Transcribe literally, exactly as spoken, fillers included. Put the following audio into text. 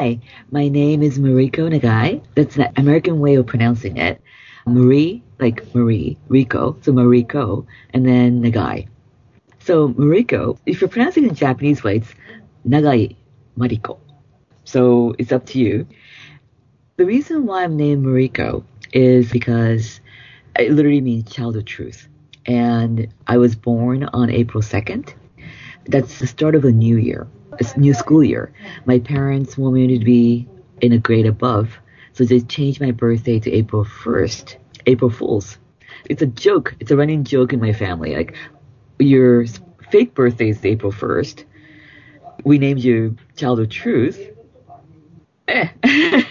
Hi, my name is Mariko Nagai. That's the American way of pronouncing it. Marie, like Marie, Rico, so Mariko, and then Nagai. So Mariko, if you're pronouncing it in Japanese way, it's Nagai Mariko. So it's up to you. The reason why I'm named Mariko is because it literally means child of truth. And I was born on April second. That's the start of a new year, a new school year. My parents want me to be in a grade above, so they changed my birthday to April first, April Fools. It's a joke. It's a running joke in my family. Like, your fake birthday is April first. We named you Child of Truth. Eh.